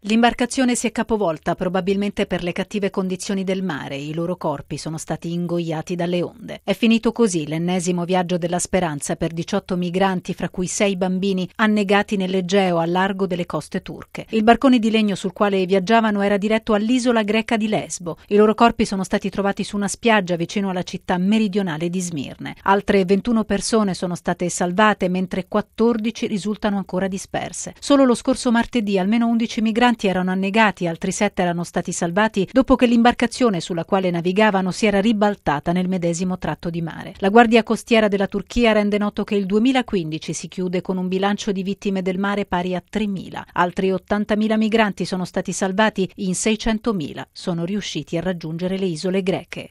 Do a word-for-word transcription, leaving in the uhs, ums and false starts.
L'imbarcazione si è capovolta, probabilmente per le cattive condizioni del mare. I loro corpi sono stati ingoiati dalle onde. È finito così l'ennesimo viaggio della speranza per diciotto migranti, fra cui sei bambini, annegati nell'Egeo a largo delle coste turche. Il barcone di legno sul quale viaggiavano era diretto all'isola greca di Lesbo. I loro corpi sono stati trovati su una spiaggia vicino alla città meridionale di Smirne. Altre ventuno persone sono state salvate, mentre quattordici risultano ancora disperse. Solo lo scorso martedì almeno undici migranti erano annegati, altri sette erano stati salvati dopo che l'imbarcazione sulla quale navigavano si era ribaltata nel medesimo tratto di mare. La Guardia Costiera della Turchia rende noto che il duemilaquindici si chiude con un bilancio di vittime del mare pari a tremila. Altri ottantamila migranti sono stati salvati, in seicentomila sono riusciti a raggiungere le isole greche.